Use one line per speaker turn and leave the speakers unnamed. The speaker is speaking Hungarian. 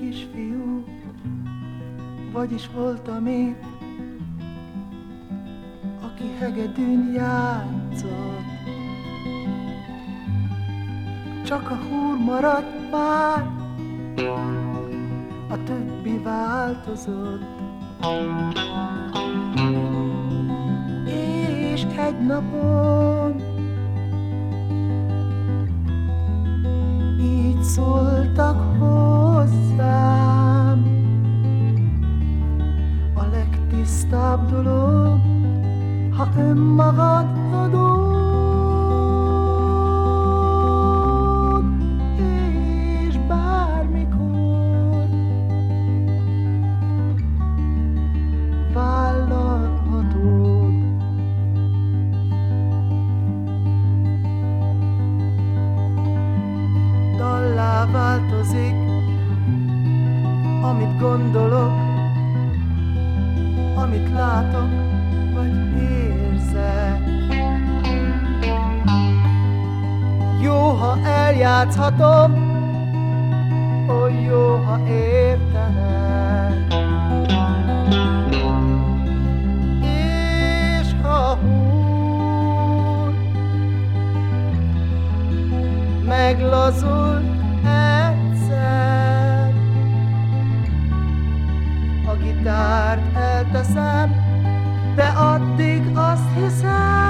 kisfiú, vagyis voltam én, aki hegedűn játszott. Csak a húr maradt már, a többi változott. És egy napon így szóltak hozzám: a legtisztább dolog, ha önmagad adod, és bármikor vállalhatod. Dallá változik, amit gondolok, amit látok, vagy érzek. Jó, ha eljátszhatom, ó, jó, ha értenek. És ha húr meglazul egyszer, a gitárt elteszem, de addig azt hiszem,